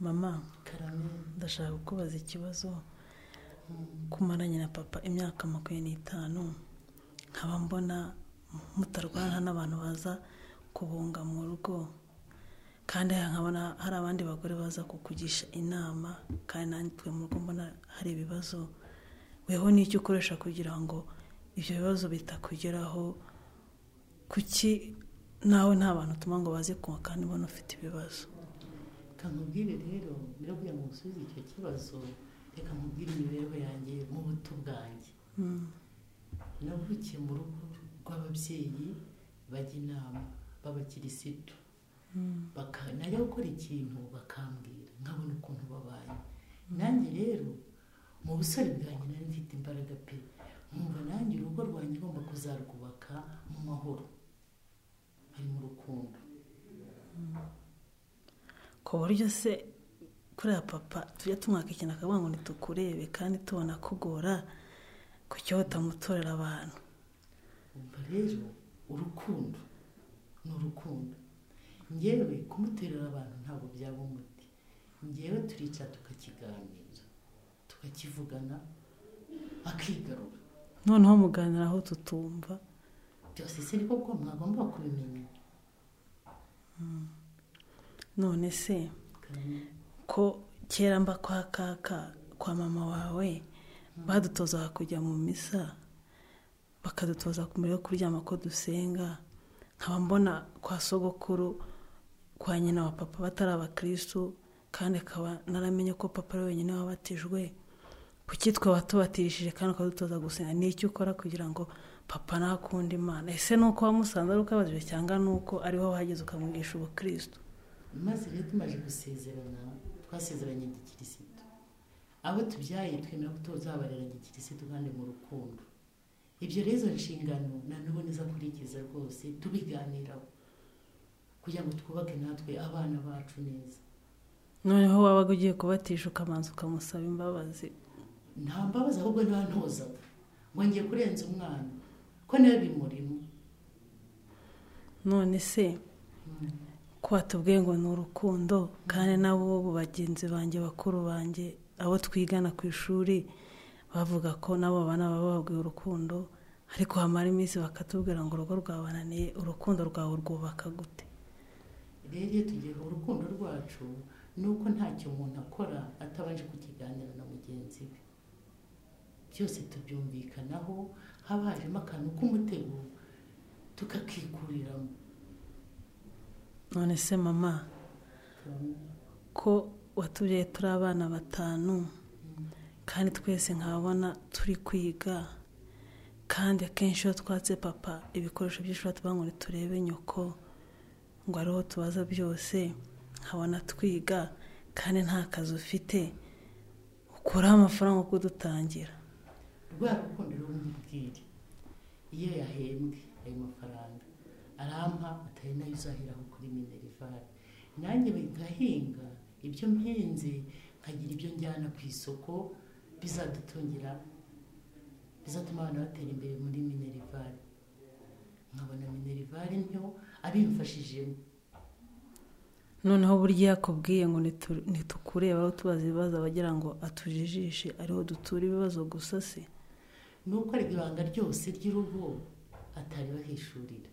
Mama, Karame. ndashaka kukubaza ikibazo. Kumaranye na papa imyaka 25, nkaba mbona mutarwana n'abantu baza kubunga mu rugo, kandi nkabona hari abandi bagore baza kukugisha inama, kandi nanjye mu rugo mbona hari ibibazo. Weho n'icyo ukoresha kugira ngo ibyo bibazo bitakugeraho? Kuki nawe nta bantu utuma ngo baze kunywa kandi mbona ufite ibibazo? Kamubwire rero mbere kugira ngo usubize icyo kibazo, reka mubwire imibereho yanjye mu buto bwanjye. Navukiye mu rugo rw'ababyeyi bajya inama b'abakirisitu, najya gukora ikintu bakambwira nkabona ukuntu babaye. Nanjye rero mu busore bwanjye nari mfite imbaraga pe, nkumva nanjye urugo rwanjye ngomba kuzarwubaka mu mahoro, ari mu rukundo. Ku buryo se kuriya papa tujya tumwaka ikintu akavuga ngo ntitukurebe, kandi tubona kugora ku cyo utamutorera abantu. Umva rero, urukundo ni urukundo. Njyewe kumuterera abantu ntabwo byaba umuti. Njyewe turicara tukakiganira, tukakivugana, akigarura. Noneho muganira aho tutumva. Byose se niko bwo mwagomba kubimenya. None se ko kera mba kwa kaka kwa mama wawe badutoza kujya mu misa, bakadutoza mbere yo kuryama ko dusenga, nkaba mbona kwa sogokuru kwa nyina wa papa batari abakristo, kandi akaba naramenye ko papa ari wenyine wabatijwe. Kuki twe watubatirishije kandi ukadutoza gusenga? Ni icyo ukora kugira ngo papa nakunda Imana? Ese nuko wamusanze ari uko abajije, cyangwa nuko ariho wahageze ukamwigisha ubukristo? Maze rero tumaze gusezerana, twasezeranye igikirisitu. Abo tubyaye twemera ko tuzabarera igikirisitu kandi mu rukundo. Ibyo rero nshingano na n'ubu nizakurikiza rwose, tubiganiraho kugira ngo twubake natwe abana bacu neza. Noneho wabaga ugiye kubatisha ukabanza ukamusaba imbabazi? Nta mbabazi, ahubwo ntiwantozaga ngo ngiye kurenza umwana, ko nawe bimurimo. None se ko watubwiye ngo ni urukundo, kandi nabo bagenzi banjye bakuru banjye abo twigana ku ishuri bavuga ko nabo bana baba babwiye urukundo, ariko hamara iminsi bakatubwira ngo urugo rwabananiye, urukundo rwawe urwubaka gute? Rero iyo tugiye urukundo rwacu nuko ntacyo umuntu akora atabanje kukiganira na mugenzi we. Byose tubyumvikanaho, haba hajemo akantu k'umutego tukakikuriramo. None se mama, ko watubyaye turi abana 5, kandi twese nkabona turi kwiga, kandi akenshi iyo twatse papa ibikoresho by'ishuri tuvuga ngo turebe nyoko, ngo ariho tubaza byose, nkabona twiga kandi nta kazi ufite, ukuraho amafaranga yo kudutangira. Rwa rukundo rumubwire, iyo yahembwe ayo mafaranga arampa, atari nayo uzahiraho kuri minerivare. Nanjye ngahinga ibyo mpenze, nkagira ibyo njyana ku isoko bizadutungira, bizatuma abana batera imbere muri minerivare. Nkabona minerivare nto abimfashijemo. Noneho burya yakubwiye ngo ntitukureba aho tubaza ibibazo abagira ngo atujijishe, ariho dutura ibibazo gusa se? Nuko ari ibanga ryose ry'urugo atari bahishurira.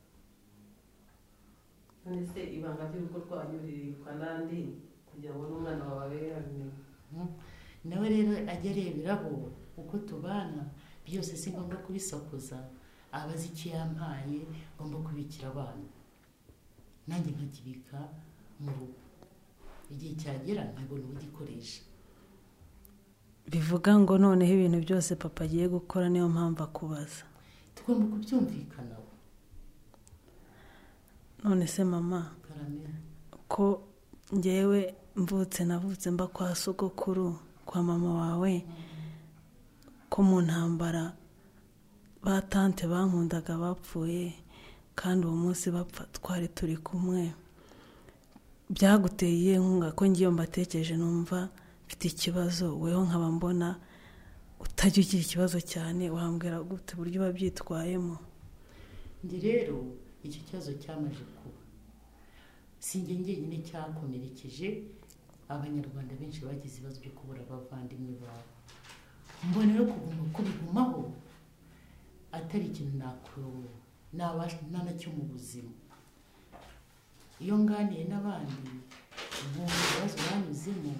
None se ibanga ry'urugo rwanyu ririkwa nandi kugira ngo n'umwana wawe abe yabimenye? Nawe rero ajya areberaho uko tubana, byose si ngombwa kubisakuza, abazi icyo yampaye ngomba kubikira abana, nanjye nkakibika mu rugo, igihe cyagera nkabona ubugikoresha. Bivuga ngo noneho ibintu byose papa agiye gukora niyo mpamvu akubaza? Tugomba kubyumvikanaho. None se mama, ko njyewe navutse mba kwa sogokuru kwa mama wawe, ko mu ntambara ba tante bankundaga bapfuye, kandi uwo munsi bapfa twari turi kumwe, byaguteye inkunga ko ngiye mbatekereje numva mfite ikibazo, weho nkaba mbona utajya ugira ikibazo cyane, wambwira gute buryo babyitwayemo? Ndi rero icyo kibazo cyamaje kuba, sinjye njyenyine cyakomerekeje, abanyarwanda benshi bagize ibibazo byo kubura abavandimwe babo. Mbona rero kuguma kubigumaho atari ikintu nacyo mu buzima. Iyo nganiye n'abandi mu bibazo banyuzemo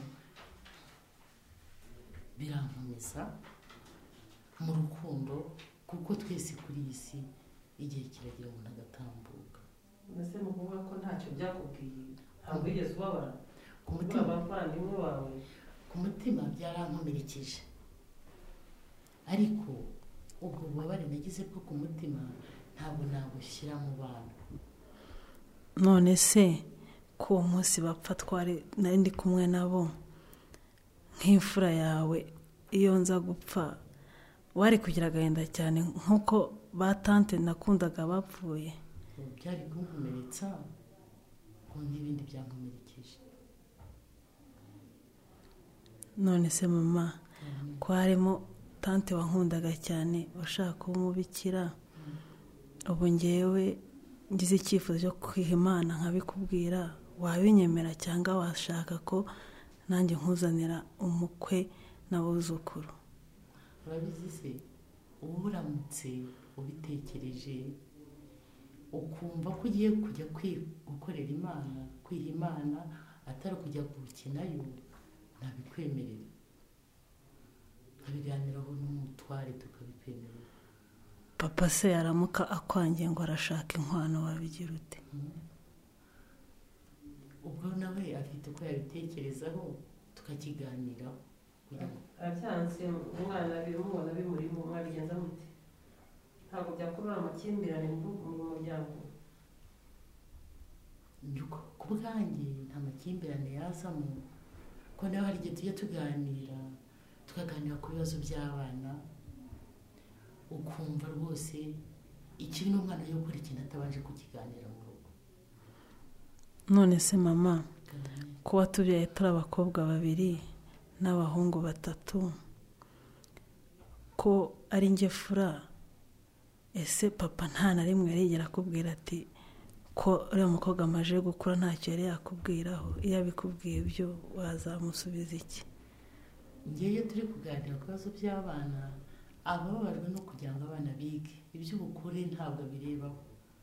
birankomeza mu rukundo, kuko twese kuri iyi si igihe kiragira umuntu agatambuka. Mbese ni ukuvuga ko ntacyo byakubwiye, ntabwo wigeze ubabara ku mutima, abavandimwe bawe? ku mutima byarankomerekeje, ariko ubwo bubabare nagize bwo ku mutima ntabwo nabushyira mu bana. none se ko uwo munsi bapfa nari ndi kumwe nabo nk'imfura yawe, iyo nza gupfa wari kugira agahinda cyane nk'uko ba tante nakundaga bapfuye? Byari kunkomeretsa ngo n'ibindi byankomerekeje. none se mama, ko harimo tante wankundaga cyane ushaka kuba umubikira, ubu ngewe ngize icyifuzo cyo kwiha Imana nkabikubwira, wabinyemera cyangwa washaka ko nanjye nkuzanira umukwe n'abuzukuru? Urabizi se, uba uramutse ubitekereje ukumva ko ugiye kujya gukorera Imana, kwiha Imana atari kujya gukinayo, ntabikwemerera. Nkabiganiraho n'umutware tukabikwemerera. papa se yaramuka akwangiye ngo arashaka inkwano, wabigira ute? ubwo nawe afite uko yabitekerezaho tukakiganiraho. arabyanze umwana bimubona bimurimo, mwabigenza mute? ntabwo byakurura amakimbirane mu muryango? ku bwanjye nta makimbirane yazamo, ko nawe hari igihe tujya tukaganira ku bibazo by'abana, ukumva rwose ikibi n'umwana yo gukora ikintu atabanje kukiganira mu rugo. none se mama, ko watubyaye turi abakobwa 2 n'abahungu 3, ko ari njye fura, ese papa nta na rimwe yarigera akubwira ati ko uriya mukobwa amaze gukura ntacyo yari yakubwiraho? iyo abikubwiye ibyo wazamusubiza iki? ngewe turi kuganira ku bibazo by'abana, abababajwe no kugira ngo abana bige, iby'ubukure ntabwo birebaho.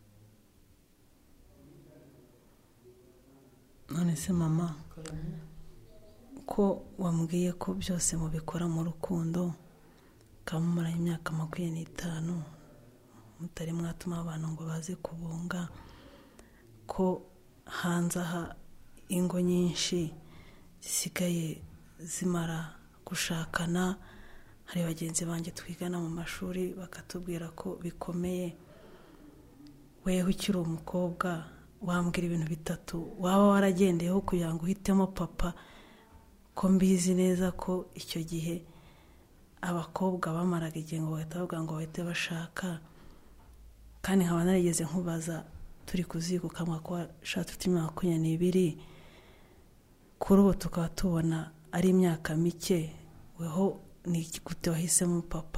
none se mama, ko wambwiye ko byose mubikora mu rukundo, kamumaranye imyaka 25 mutari mwatuma abantu ngo baze kubunga, ko hanze aha ingo nyinshi zisigaye zimara gushakana, hari bagenzi banjye twigana mu mashuri bakatubwira ko bikomeye. wewe ukiri umukobwa wambwira ibintu 3 waba waragendeyeho kugira ngo uhitemo papa, ko mbizi neza ko icyo gihe abakobwa bamaraga igihe ngo bahita bavuga ngo bahite bashaka, kandi nkaba narigeze nkubaza turi kuziko kamwa ko washatse ufite imyaka 22, kuri ubu tukaba tubona ari imyaka mike, weho ni gute wahisemo papa?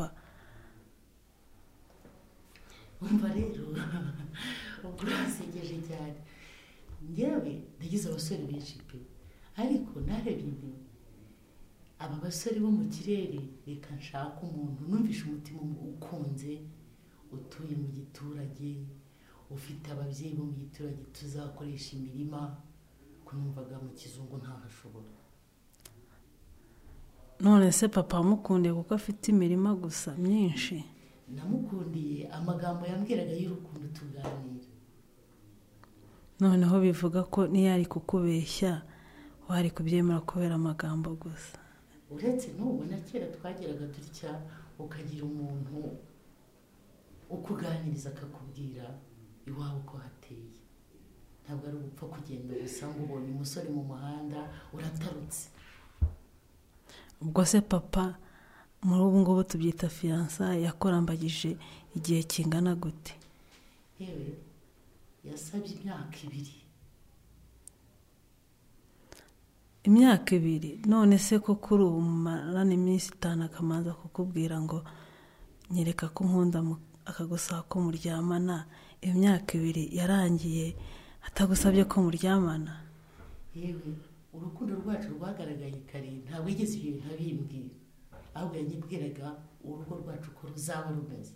umva rero ubwo urasegeje cyane. ngewe nagize abasore benshi pe, ariko narebye nti aba basore bo mu kirere, reka nshaka umuntu numvishe umutima ukunze, utuye mu giturage, ufite ababyeyi bo mu giturage, tuzakoresha imirima, ko numvaga mu kizungu ntahashobora. none se papa wamukundiye kuko afite imirima gusa myinshi? namukundiye amagambo yambwiraga y'urukundo tuganira. noneho bivuga ko niyo ari kukubeshya wari kubyemera kubera amagambo gusa? uretse n'ubu na kera twageraga dutya, ukagira umuntu ukuganiriza akakubwira iwawe uko hateye, ntabwo ari ugupfa kugenda gusa ngo ubonye umusore mu muhanda uratarutse. ubwo se papa muri ubu ngubu tubyita fiyansa, yakorambagije igihe kingana gute? yewe yasabye imyaka 2. imyaka 2? none se ko kuri ubu mumarana iminsi 5 akamanza kukubwira ngo nyereka ko nkunda, akagusaba ko muryamana, imyaka 2 yarangiye atagusabye ko muryamana? yewe urukundo rwacu rwagaragaye kare ntabwo yigeze ibyo bintu abimbwira, ahubwo yanyibwiraga urugo rwacu ko ruzaba rumeze.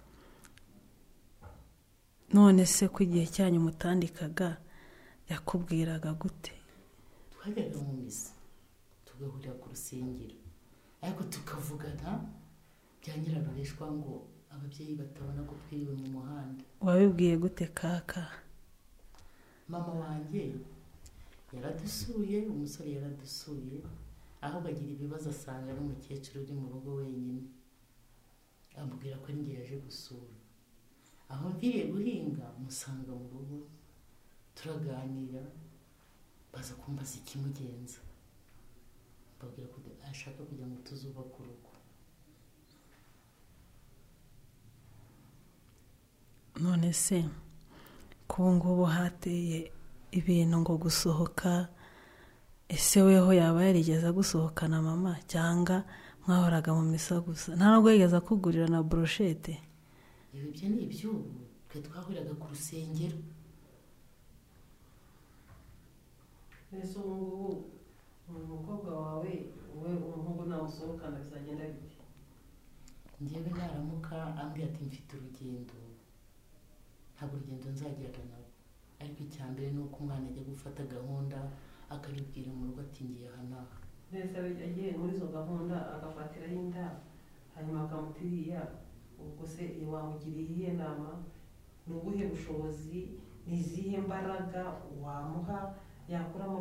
none se ko igihe cyanyu mutandikaga yakubwiraga gute? twajyaga mu misa tugahurira ku rusengero, ariko tukavugana bya nyirarureshwa ngo ababyeyi batabona ko twiriwe mu muhanda. wabibwiye gute kaka? mama wanjye yaradusuye, umusore yaradusuye, aho bagira ibibazo asanga n'umukecuru uri mu rugo wenyine, amubwira ko ari njye yaje gusura. aho mviriye guhinga musanga mu rugo, turaganira, baza kumbaza ikimugenza, mbabwira ko ashaka kugira ngo tuzubake urugo. none se ko ubu ngubu hateye ibintu ngo gusohoka, ese weho yaba yarigeze agusohokana mama, cyangwa mwahoraga mu misa gusa? nta nubwo yigeze akugurira na broshete? ibyo ni iby'ubu, twe twahuriraga ku rusengero. mbese ubu ngubu umukobwa wawe wowe umuhungu namusohokana bizagenda bite? njyewe naramuka ambwira ati mfite urugendo, ntabwo urugendo nzagirana nabo, ariko icya mbere ni uko umwana ajya gufata gahunda akabibwira mu rugo ati ngiye aha n'aha. mbese agiye muri izo gahunda agafatiraho inda hanyuma akamutiriya, ubwo se wamugiriye iyihe nama? ni ubuhe bushobozi, ni izihe mbaraga wamuha yakura mu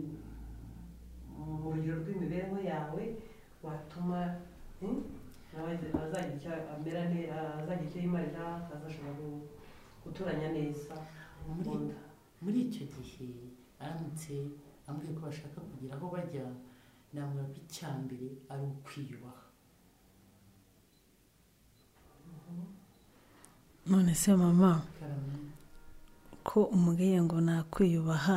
rugero rw'imibereho yawe watuma nawe azagira icyo amera neza, azagira icyo yimarira, azashobora guturanya neza umukunda. muri icyo gihe aramutse ambwiye ko bashaka kugira aho bajya, namubwira ko icya mbere ari ukwiyubaha. none se mama, Karame. ko umubwiye ngo nakwiyubaha,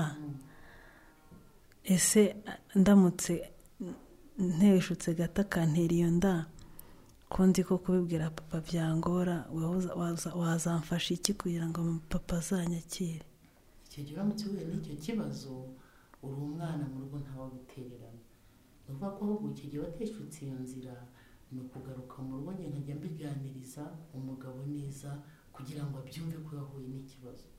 ese ndamutse nteshutse gato akantera iyo nda, ko nzi ko kubibwira papa byangora, wazamfasha iki kugira ngo papa azanyakire? icyo gihe uramutse uhuye n'icyo kibazo, uri umwana mu rugo ntawagutererana. ni ukuvuga ko ahubwo icyo gihe wateshutse iyo nzira, ni ukugaruka mu rugo njye nkajya mbiganiriza umugabo neza, kugira ngo abyumve ko yahuye n'ikibazo.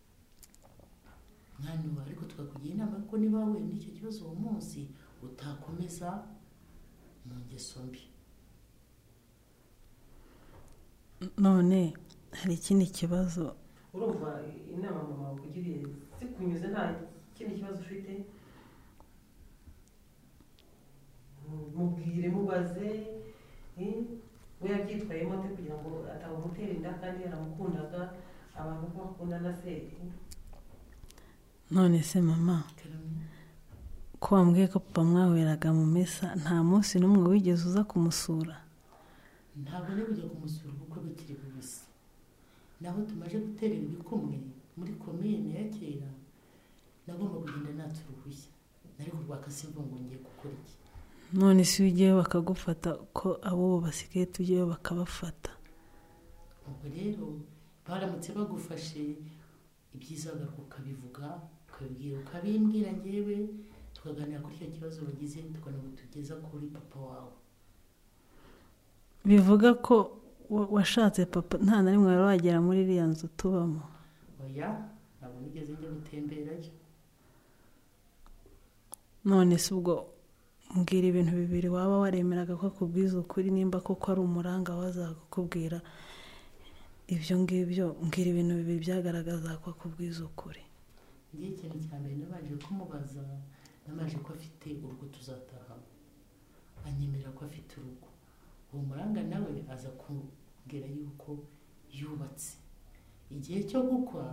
mwana we, ariko tukakugira inama ko niba wahuye n'icyo kibazo uwo munsi utakomeza mu ngeso mbi. none hari ikindi kibazo. urumva inama mama wakugiriye zikunyuze, nta kindi kibazo ufite? mubwire, mubaze we yabyitwayemo ate kugira ngo atamutera inda kandi yaramukundaga, abantu ko bakundana se. none se mama, ko wambwiye ko papa mwahuriraga mu misa, nta munsi n'umwe wigeze uza kumusura? ntabwo ari kujya kumusura ubukwe bukiri bubisi, naho tumaze guterera ibikumwe muri komine ya kera, nagomba kugenda natse uruhushya, nari kurwaka simba ngo ngiye gukora iki. none si ugiyeyo bakagufata, ko abo basigaye tujyeyo bakabafata? ubwo rero baramutse bagufashe, ibyiza bagaruka ukabivuga, ukabibwira, ukabimbwira njyewe, tukaganira kuri icyo kibazo bagize, tukanagutugeza kuri papa wawe. bivuga ko washatse papa nta na rimwe wari wagera muri iriya nzu tubamo? oya, ntabwo nigeze njya gutemberayo. none se ubwo mbwira ibintu bibiri waba waremeraga ko akubwiza ukuri, nimba koko ari umuranga wazaga kukubwira ibyo ngibyo, mbwira ibintu bibiri byagaragaza ko akubwiza ukuri. ngiye ikintu cya mbere nabanje kumubaza, nabanje ko afite urugo tuzatahamo, anyemerera ko afite urugo. uwo muranga nawe aza kumbwira yuko yubatse. igihe cyo gukwa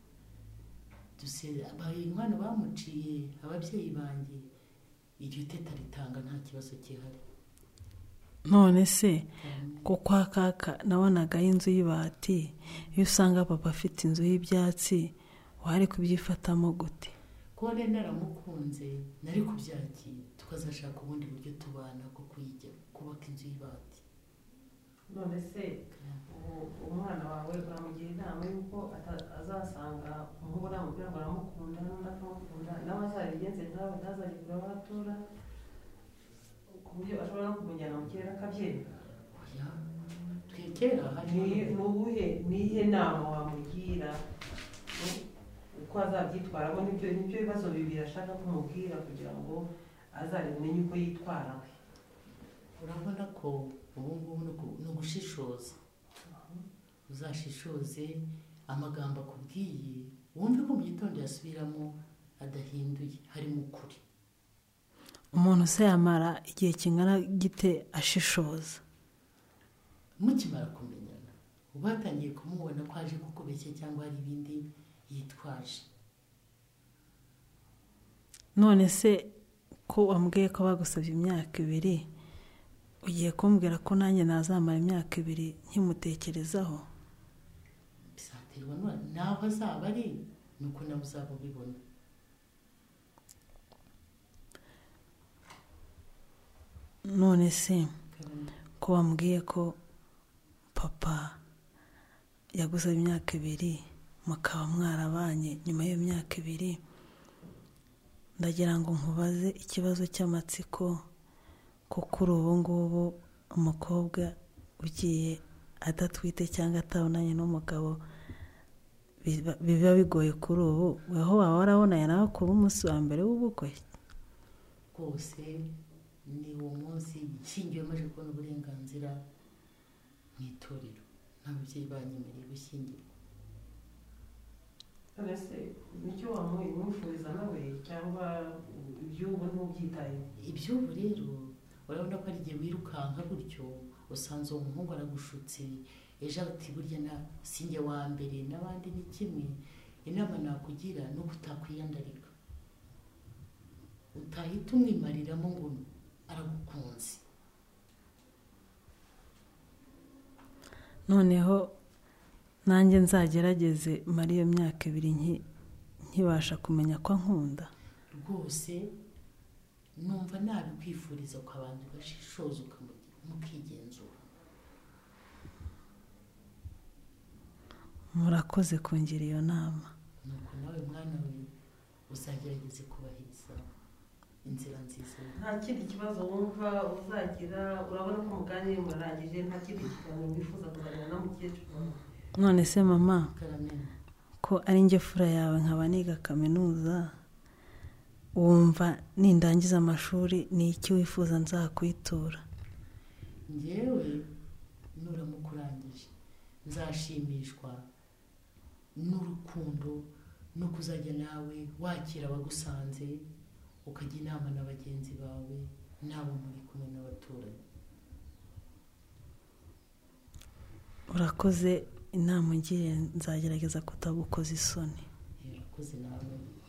inkwano bamuciye ababyeyi banjye, iryo teta ritanga nta kibazo gihari. none se ko kwa kaka nabonagaho inzu y'ibati, iyo usanga papa afite inzu y'ibyatsi, wari kubyifatamo gute? kuba rero naramukunze nari kubyakira, tukazashaka ubundi buryo tubana bwo kuyijya kubaka inzu y'ibati. none se umwana wawe uramugira inama y'uko azasanga umuhungu namubwira ngo aramukunda n'undi akamukunda, nawe azareba azabigenze nkawe ntazajye kure aho atura ku buryo ashobora no kumujyana mu kirere akabyemera. oya twegera nihe nama wamugira uko azabyitwaramo? nibyo bibazo bibiri ashaka kumubwira kugira ngo azabimenye uko yitwara we. urabona ko ubu ngubu ni ugushishoza. uzashishoze amagambo akubwiye wumve ko mu gitondo yasubiramo adahinduye harimo ukuri. umuntu se yamara igihe kingana gite ashishoza? mukimara kumenyana uba watangiye kumubona ko aje kukubeshya cyangwa hari ibindi yitwaje. none se ko wambwiye ko bagusabye imyaka 2 ugiye kumbwira ko nanjye nazamara imyaka 2 nkimutekerezaho? bizaterwa naho azaba ari nuko nawe uzaba ubibona. none se ko wambwiye ko papa yagusabye imyaka 2 mukaba mwarabanye nyuma y'iyo myaka 2, ndagira ngo nkubaze ikibazo cy'amatsiko ko kuri ubu ngubu umukobwa ugiye adatwite cyangwa atabonanye n'umugabo biba bigoye kuri ubu, aho waba warabonanye nawe kuba umunsi wa mbere w'ubukwe? rwose ni uwo munsi ishingiwe maze kubona uburenganzira mu itorero n'ababyeyi banyemereye gushyingirwa. none se nicyo wamwifuriza nawe cyangwa iby'ubu ntubyitayeho? iby'ubu rero urabona ko ari igihe wirukanka gutyo usanze uwo muhungu aragushutse ejo ati burya sinjye wa mbere n'abandi ni kimwe. inama nakugira ni uko utakwiyandarika, utahita umwimariramo ngo aragukunze. noneho nanjye nzagerageze mara iyo myaka 2 nkibasha kumenya ko ankunda. rwose numva nabikwifuriza ukabanza ugashishoza mukigenzura. murakoze kungira iyo nama. nuko nawe mwana we uzagerageze kubahiriza inzira nziza. nta kindi kibazo wumva uzagira? urabona ko muganire murarangije, nta kindi kiganiro wifuza kuganira na mukecuru? none se mama, Karameni, ko ari njye fura yawe nkaba niga kaminuza, wumva nindangiza amashuri ni iki wifuza nzakwitura? njyewe nuramuka urangije nzashimishwa n'urukundo no kuzajya nawe wakira abagusanze ukajya inama na bagenzi bawe nabo muri kumwe n'abaturanyi. urakoze inama ungiriye, nzagerageza kutagukoza isoni. urakoze nawe.